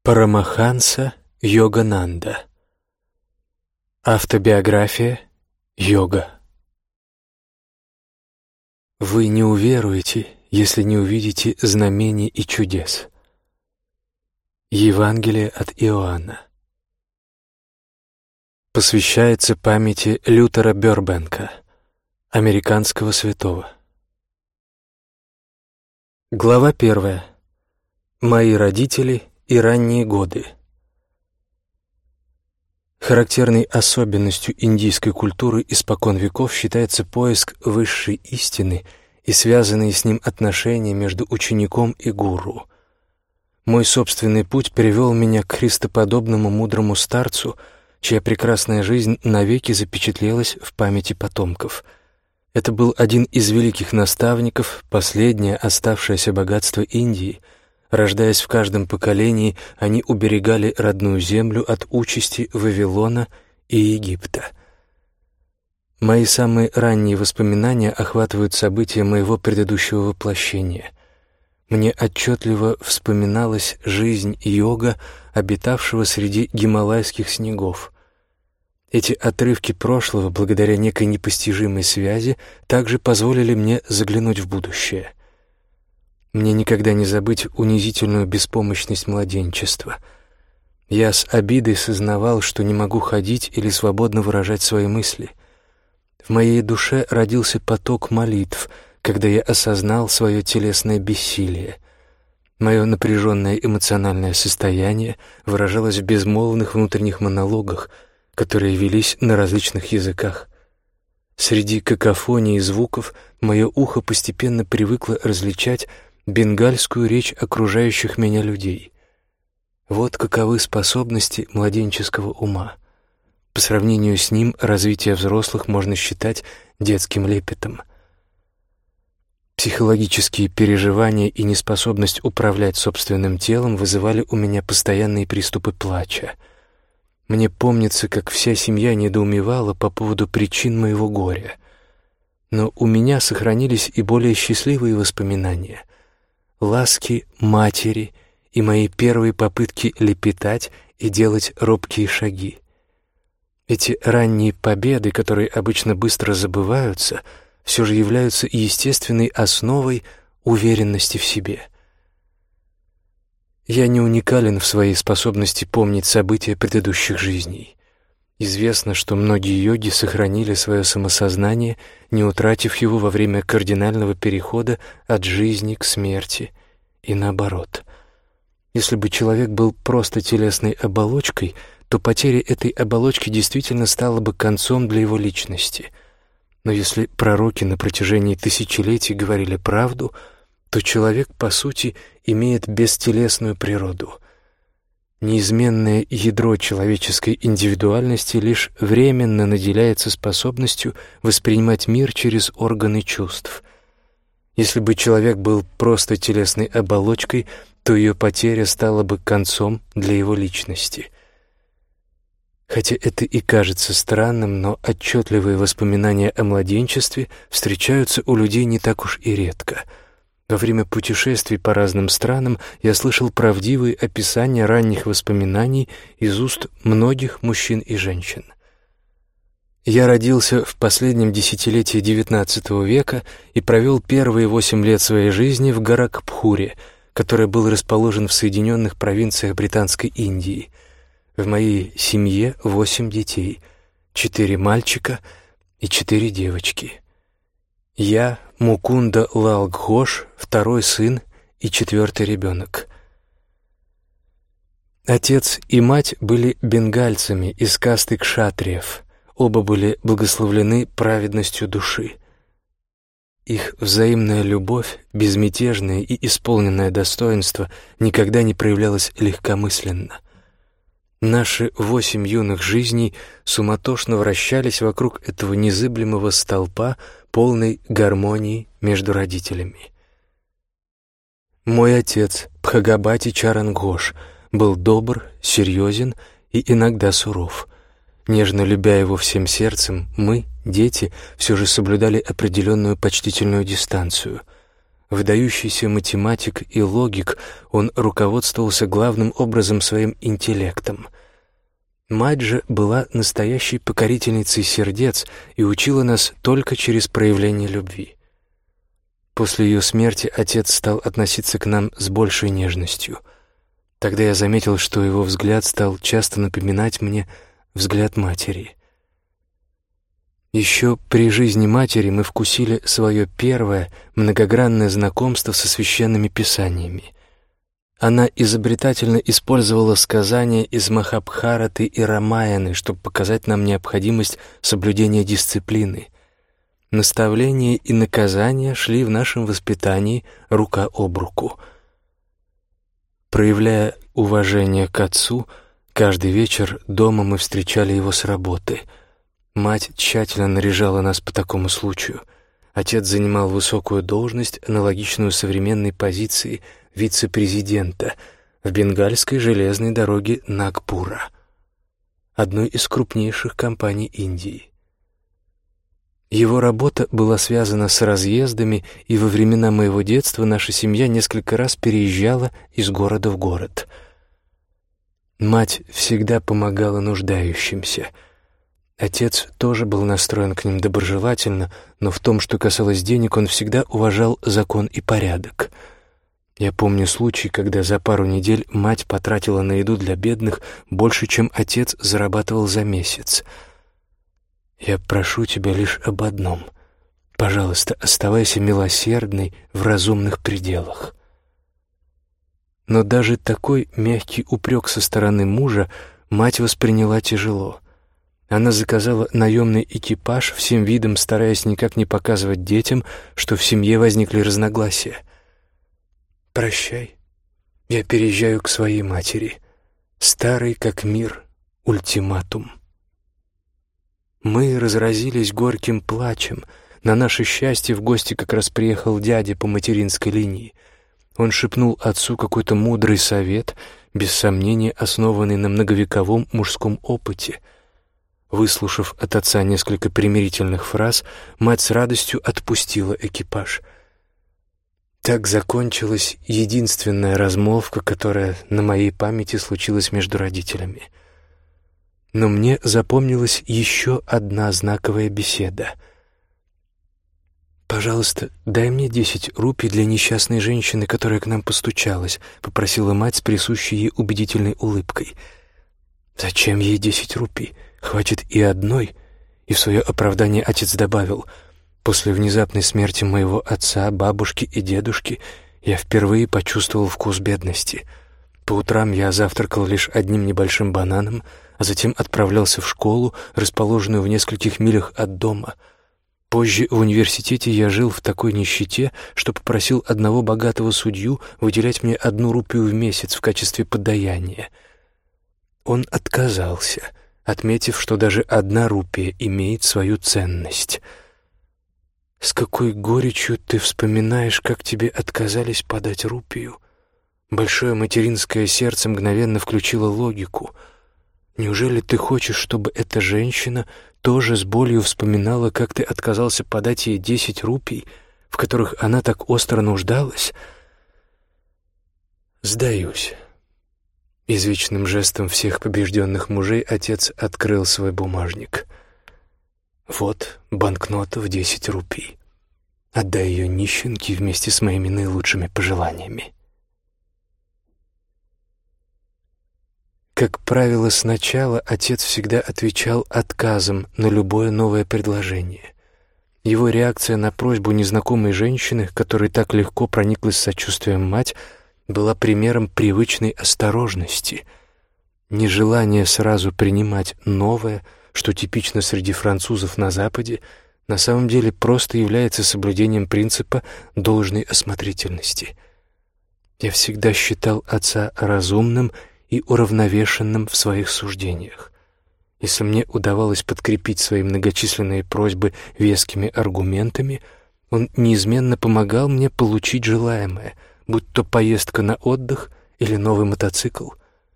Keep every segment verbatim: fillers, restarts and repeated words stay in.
Парамаханса Йогананда. Автобиография йога. Вы не уверуете, если не увидите знамений и чудес. Евангелие от Иоанна. Посвящается памяти Лютера Бёрбенка, американского святого. Глава первая. Мои родители и ранние годы. Характерной особенностью индийской культуры испокон веков считается поиск высшей истины и связанные с ним отношения между учеником и гуру. Мой собственный путь привел меня к христоподобному мудрому старцу, чья прекрасная жизнь навеки запечатлелась в памяти потомков. Это был один из великих наставников, последнее оставшееся богатство Индии. Рождаясь в каждом поколении, они уберегали родную землю от участи Вавилона и Египта. Мои самые ранние воспоминания охватывают события моего предыдущего воплощения. Мне отчетливо вспоминалась жизнь йога, обитавшего среди гималайских снегов. Эти отрывки прошлого, благодаря некой непостижимой связи, также позволили мне заглянуть в будущее. Мне никогда не забыть унизительную беспомощность младенчества. Я с обидой сознавал, что не могу ходить или свободно выражать свои мысли. В моей душе родился поток молитв, когда я осознал свое телесное бессилие. Мое напряженное эмоциональное состояние выражалось в безмолвных внутренних монологах, которые велись на различных языках. Среди какофонии звуков мое ухо постепенно привыкло различать бенгальскую речь окружающих меня людей. Вот каковы способности младенческого ума. По сравнению с ним развитие взрослых можно считать детским лепетом. Психологические переживания и неспособность управлять собственным телом вызывали у меня постоянные приступы плача. Мне помнится, как вся семья недоумевала по поводу причин моего горя. Но у меня сохранились и более счастливые воспоминания — ласки матери и мои первые попытки лепетать и делать робкие шаги. Эти ранние победы, которые обычно быстро забываются, все же являются естественной основой уверенности в себе. Я не уникален в своей способности помнить события предыдущих жизней. Известно, что многие йоги сохранили свое самосознание, не утратив его во время кардинального перехода от жизни к смерти, и наоборот. Если бы человек был просто телесной оболочкой, то потеря этой оболочки действительно стала бы концом для его личности. Но если пророки на протяжении тысячелетий говорили правду, то человек, по сути, имеет бестелесную природу. Неизменное ядро человеческой индивидуальности лишь временно наделяется способностью воспринимать мир через органы чувств. Если бы человек был просто телесной оболочкой, то ее потеря стала бы концом для его личности. Хотя это и кажется странным, но отчетливые воспоминания о младенчестве встречаются у людей не так уж и редко. Во время путешествий по разным странам я слышал правдивые описания ранних воспоминаний из уст многих мужчин и женщин. Я родился в последнем десятилетии девятнадцатого века и провел первые восемь лет своей жизни в Горакхпуре, который был расположен в Соединенных провинциях Британской Индии. В моей семье восемь детей, четыре мальчика и четыре девочки. Я Мукунда Лал Гхош, второй сын и четвертый ребенок. Отец и мать были бенгальцами из касты кшатриев. Оба были благословлены праведностью души. Их взаимная любовь, безмятежное и исполненное достоинство никогда не проявлялось легкомысленно. Наши восемь юных жизней суматошно вращались вокруг этого незыблемого столпа, полной гармонии между родителями. Мой отец, Бхагабати Чаран Гхош, был добр, серьезен и иногда суров. Нежно любя его всем сердцем, мы, дети, все же соблюдали определенную почтительную дистанцию. Выдающийся математик и логик, он руководствовался главным образом своим интеллектом. Мать же была настоящей покорительницей сердец и учила нас только через проявление любви. После ее смерти отец стал относиться к нам с большей нежностью. Тогда я заметил, что его взгляд стал часто напоминать мне взгляд матери. Еще при жизни матери мы вкусили свое первое многогранное знакомство со священными писаниями. Она изобретательно использовала сказания из Махабхараты и Рамаяны, чтобы показать нам необходимость соблюдения дисциплины. Наставления и наказания шли в нашем воспитании рука об руку. Проявляя уважение к отцу, каждый вечер дома мы встречали его с работы. Мать тщательно наряжала нас по такому случаю. Отец занимал высокую должность, аналогичную современной позиции вице-президента в бенгальской железной дороге Нагпура, одной из крупнейших компаний Индии. Его работа была связана с разъездами, и во времена моего детства наша семья несколько раз переезжала из города в город. Мать всегда помогала нуждающимся. Отец тоже был настроен к ним доброжелательно, но в том, что касалось денег, он всегда уважал закон и порядок. Я помню случай, когда за пару недель мать потратила на еду для бедных больше, чем отец зарабатывал за месяц. «Я прошу тебя лишь об одном. Пожалуйста, оставайся милосердной в разумных пределах». Но даже такой мягкий упрек со стороны мужа мать восприняла тяжело. Она заказала наемный экипаж, всем видом стараясь никак не показывать детям, что в семье возникли разногласия. «Прощай, я переезжаю к своей матери. Старый как мир, ультиматум». Мы разразились горьким плачем. На наше счастье в гости как раз приехал дядя по материнской линии. Он шепнул отцу какой-то мудрый совет, без сомнения основанный на многовековом мужском опыте. Выслушав от отца несколько примирительных фраз, мать с радостью отпустила экипаж. Так закончилась единственная размолвка, которая на моей памяти случилась между родителями. Но мне запомнилась еще одна знаковая беседа. «Пожалуйста, дай мне десять рупий для несчастной женщины, которая к нам постучалась», — попросила мать с присущей ей убедительной улыбкой. «Зачем ей десять рупий? Хватит и одной». И в свое оправдание отец добавил: «После внезапной смерти моего отца, бабушки и дедушки я впервые почувствовал вкус бедности. По утрам я завтракал лишь одним небольшим бананом, а затем отправлялся в школу, расположенную в нескольких милях от дома. Позже в университете я жил в такой нищете, что попросил одного богатого судью выделять мне одну рупию в месяц в качестве подаяния. Он отказался, отметив, что даже одна рупия имеет свою ценность. С какой горечью ты вспоминаешь, как тебе отказались подать рупию? Большое материнское сердце мгновенно включило логику. Неужели ты хочешь, чтобы эта женщина тоже с болью вспоминала, как ты отказался подать ей десять рупий, в которых она так остро нуждалась? Сдаюсь. Извечным жестом всех побежденных мужей отец открыл свой бумажник. Вот банкнота в десять рупий. Отдай ее нищенке вместе с моими наилучшими пожеланиями. Как правило, сначала отец всегда отвечал отказом на любое новое предложение. Его реакция на просьбу незнакомой женщины, которой так легко прониклась сочувствием мать, была примером привычной осторожности. Нежелание сразу принимать новое, что типично среди французов на Западе, на самом деле просто является соблюдением принципа должной осмотрительности. Я всегда считал отца разумным и уравновешенным в своих суждениях. Если мне удавалось подкрепить свои многочисленные просьбы вескими аргументами, он неизменно помогал мне получить желаемое, будь то поездка на отдых или новый мотоцикл.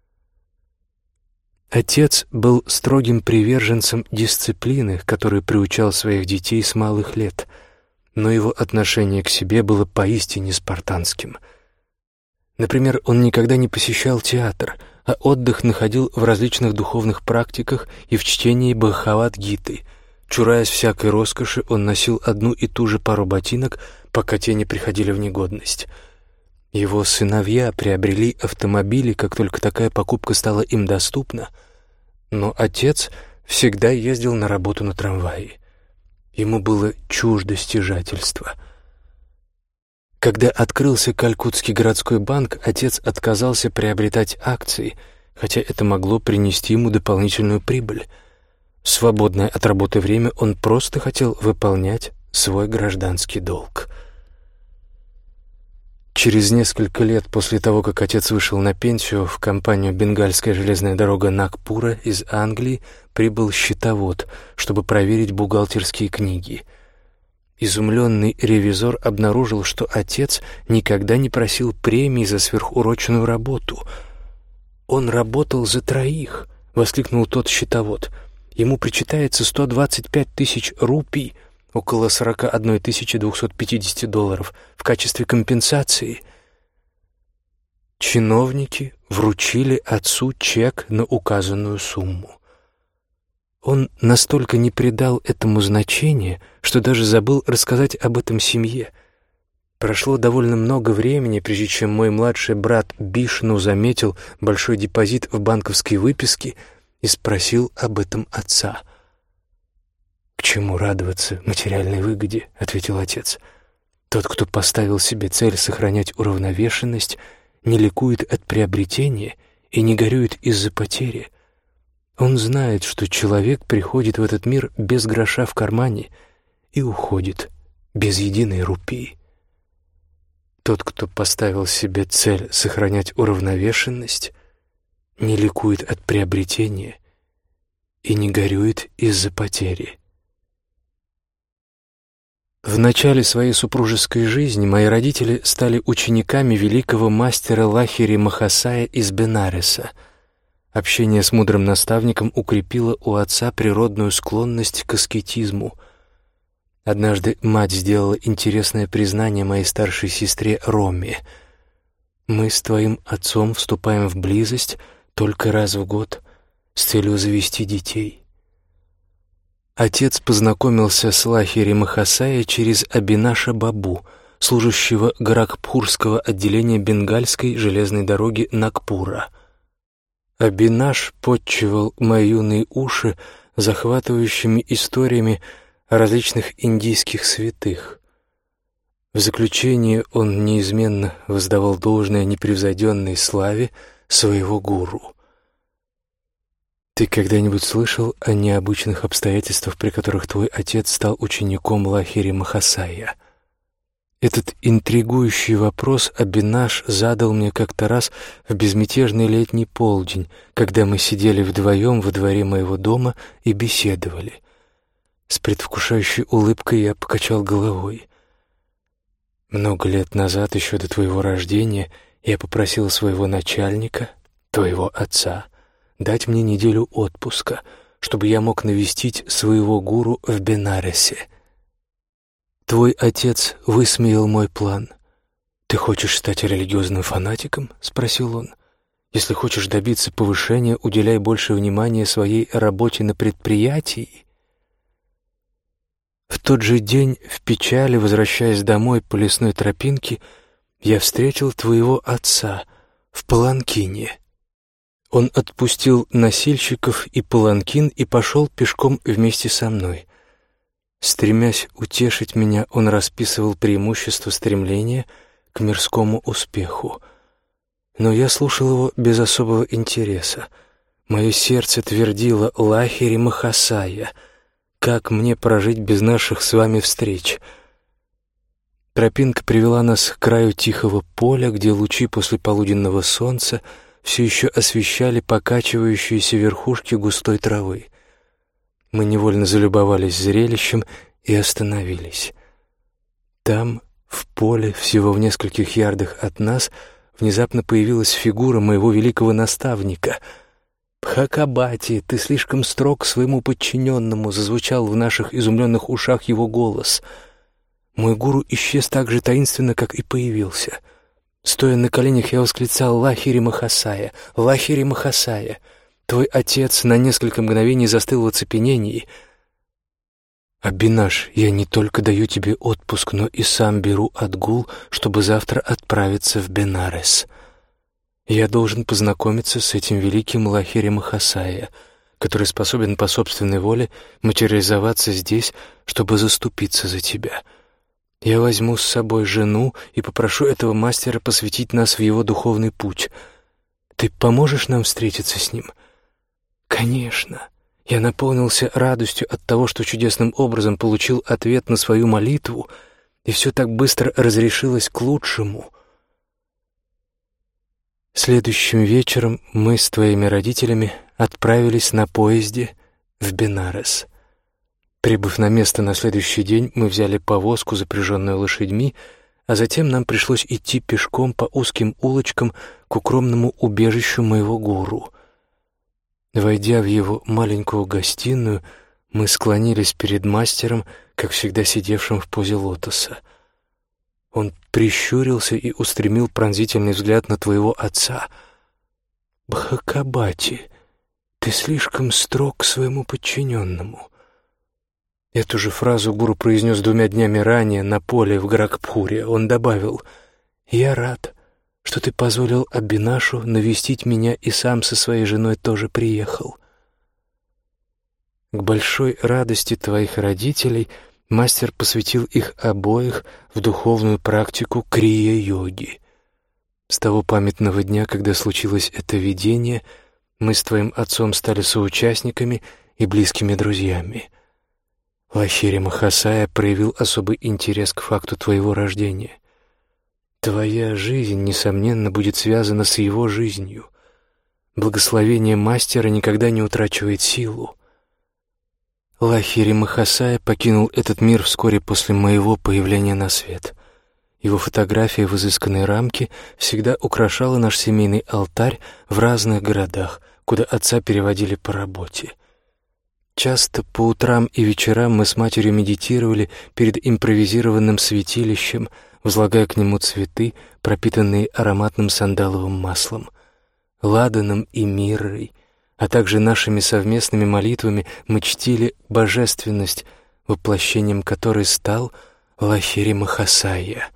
Отец был строгим приверженцем дисциплины, которой приучал своих детей с малых лет. но его отношение к себе было поистине спартанским. Например, он никогда не посещал театр, а отдых находил в различных духовных практиках и в чтении Бхагавад-гиты. Чураясь всякой роскоши, он носил одну и ту же пару ботинок, пока те не приходили в негодность. Его сыновья приобрели автомобили, как только такая покупка стала им доступна, но отец всегда ездил на работу на трамвае. Ему было чуждо стяжательство. Когда открылся Калькуттский городской банк, отец отказался приобретать акции, хотя это могло принести ему дополнительную прибыль. В свободное от работы время он просто хотел выполнять свой гражданский долг. Через несколько лет после того, как отец вышел на пенсию, в компанию «Бенгальская железная дорога Нагпура» из Англии прибыл счетовод, чтобы проверить бухгалтерские книги. Изумленный ревизор обнаружил, что отец никогда не просил премии за сверхурочную работу. «Он работал за троих», — воскликнул тот счетовод. «Ему причитается сто двадцать пять тысяч рупий, около сорок одна тысяча двести пятьдесят долларов, в качестве компенсации». Чиновники вручили отцу чек на указанную сумму. Он настолько не придал этому значения, что даже забыл рассказать об этом семье. Прошло довольно много времени, прежде чем мой младший брат Бишну заметил большой депозит в банковской выписке и спросил об этом отца. «К чему радоваться материальной выгоде?» — ответил отец. «Тот, кто поставил себе цель сохранять уравновешенность, не ликует от приобретения и не горюет из-за потери. Он знает, что человек приходит в этот мир без гроша в кармане и уходит без единой рупии. Тот, кто поставил себе цель сохранять уравновешенность, не ликует от приобретения и не горюет из-за потери». В начале своей супружеской жизни мои родители стали учениками великого мастера Лахири Махасая из Бенареса. Общение с мудрым наставником укрепило у отца природную склонность к аскетизму. Однажды мать сделала интересное признание моей старшей сестре Роме. «Мы с твоим отцом вступаем в близость только раз в год с целью завести детей». Отец познакомился с Лахири Махасая через Абинаша Бабу, служащего Горакхпурского отделения Бенгальской железной дороги Нагпура. Абинаш подчивал мои юные уши захватывающими историями о различных индийских святых. В заключение он неизменно воздавал должное непревзойденной славе своего гуру. Ты когда-нибудь слышал о необычных обстоятельствах, при которых твой отец стал учеником Лахири Махасая? Этот интригующий вопрос Абинаш задал мне как-то раз в безмятежный летний полдень, когда мы сидели вдвоем во дворе моего дома и беседовали. С предвкушающей улыбкой я покачал головой. Много лет назад, еще до твоего рождения, я попросил своего начальника, твоего отца, дать мне неделю отпуска, чтобы я мог навестить своего гуру в Бенаресе. Твой отец высмеял мой план. «Ты хочешь стать религиозным фанатиком?» — спросил он. «Если хочешь добиться повышения, уделяй больше внимания своей работе на предприятии». В тот же день, в печали, возвращаясь домой по лесной тропинке, я встретил твоего отца в паланкине. Он отпустил носильщиков и паланкин и пошел пешком вместе со мной. Стремясь утешить меня, он расписывал преимущества стремления к мирскому успеху. Но я слушал его без особого интереса. Мое сердце твердило: «Лахири Махасая, как мне прожить без наших с вами встреч?» Тропинка привела нас к краю тихого поля, где лучи после полуденного солнца все еще освещали покачивающиеся верхушки густой травы. Мы невольно залюбовались зрелищем и остановились. Там, в поле, всего в нескольких ярдах от нас, внезапно появилась фигура моего великого наставника. «Бхакабати, ты слишком строг к своему подчиненному», — зазвучал в наших изумленных ушах его голос. Мой гуру исчез так же таинственно, как и появился. Стоя на коленях, я восклицал: «Лахири Махасая! Лахири Махасая!» Твой отец на несколько мгновений застыл в оцепенении. «Абинаш, я не только даю тебе отпуск, но и сам беру отгул, чтобы завтра отправиться в Бенарес. Я должен познакомиться с этим великим Лахири Махасая, который способен по собственной воле материализоваться здесь, чтобы заступиться за тебя. Я возьму с собой жену и попрошу этого мастера посвятить нас в его духовный путь. Ты поможешь нам встретиться с ним?» «Конечно». Я наполнился радостью от того, что чудесным образом получил ответ на свою молитву, и все так быстро разрешилось к лучшему. Следующим вечером мы с твоими родителями отправились на поезде в Бенарес. Прибыв на место на следующий день, мы взяли повозку, запряженную лошадьми, а затем нам пришлось идти пешком по узким улочкам к укромному убежищу моего гуру. Войдя в его маленькую гостиную, мы склонились перед мастером, как всегда сидевшим в позе лотоса. Он прищурился и устремил пронзительный взгляд на твоего отца. «Бхакабати, ты слишком строг к своему подчиненному». Эту же фразу гуру произнес двумя днями ранее на поле в Гракпуре. Он добавил: «Я рад, что ты позволил Абинашу навестить меня и сам со своей женой тоже приехал». К большой радости твоих родителей мастер посвятил их обоих в духовную практику крия-йоги. С того памятного дня, когда случилось это видение, мы с твоим отцом стали соучастниками и близкими друзьями. Лахири Махасая проявил особый интерес к факту твоего рождения. Твоя жизнь, несомненно, будет связана с его жизнью. Благословение мастера никогда не утрачивает силу. Лахири Махасая покинул этот мир вскоре после моего появления на свет. Его фотография в изысканной рамке всегда украшала наш семейный алтарь в разных городах, куда отца переводили по работе. Часто по утрам и вечерам мы с матерью медитировали перед импровизированным святилищем, возлагая к нему цветы, пропитанные ароматным сандаловым маслом, ладаном и миррой, а также нашими совместными молитвами мы чтили божественность, воплощением которой стал Лахири Махасая.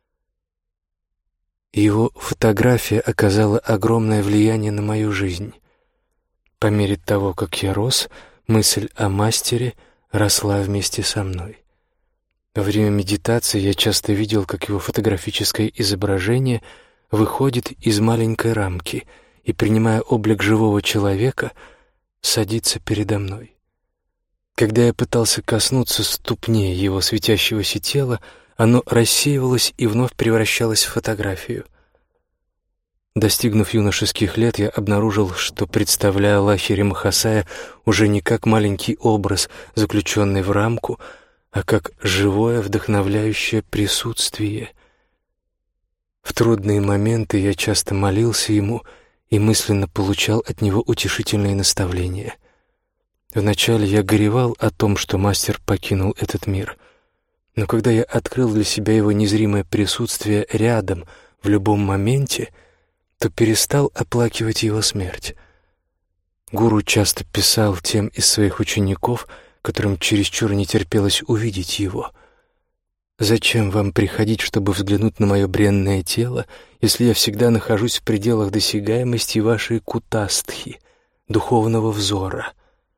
Его фотография оказала огромное влияние на мою жизнь. По мере того, как я рос, мысль о мастере росла вместе со мной. Во время медитации я часто видел, как его фотографическое изображение выходит из маленькой рамки и, принимая облик живого человека, садится передо мной. Когда я пытался коснуться ступней его светящегося тела, оно рассеивалось и вновь превращалось в фотографию. Достигнув юношеских лет, я обнаружил, что представляю Лахири Махасая уже не как маленький образ, заключенный в рамку, а как живое, вдохновляющее присутствие. В трудные моменты я часто молился ему и мысленно получал от него утешительные наставления. Вначале я горевал о том, что мастер покинул этот мир, но когда я открыл для себя его незримое присутствие рядом в любом моменте, то перестал оплакивать его смерть. Гуру часто писал тем из своих учеников, которым чересчур не терпелось увидеть его: «Зачем вам приходить, чтобы взглянуть на мое бренное тело, если я всегда нахожусь в пределах досягаемости вашей кутастхи, духовного взора?»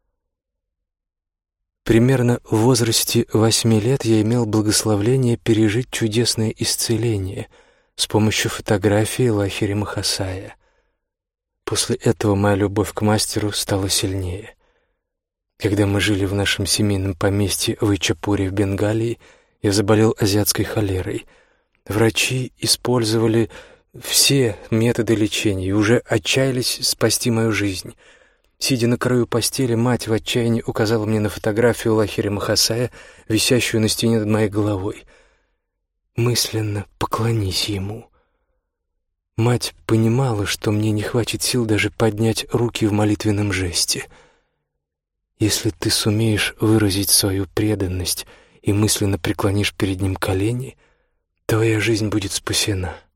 Примерно в возрасте восьми лет я имел благословение пережить чудесное исцеление с помощью фотографии Лахири Махасая. После этого моя любовь к мастеру стала сильнее. Когда мы жили в нашем семейном поместье в Ичапуре в Бенгалии, я заболел азиатской холерой. Врачи использовали все методы лечения и уже отчаялись спасти мою жизнь. Сидя на краю постели, мать в отчаянии указала мне на фотографию Лахири Махасая, висящую на стене над моей головой. «Мысленно поклонись ему». Мать понимала, что мне не хватит сил даже поднять руки в молитвенном жесте. «Если ты сумеешь выразить свою преданность и мысленно преклонишь перед ним колени, твоя жизнь будет спасена.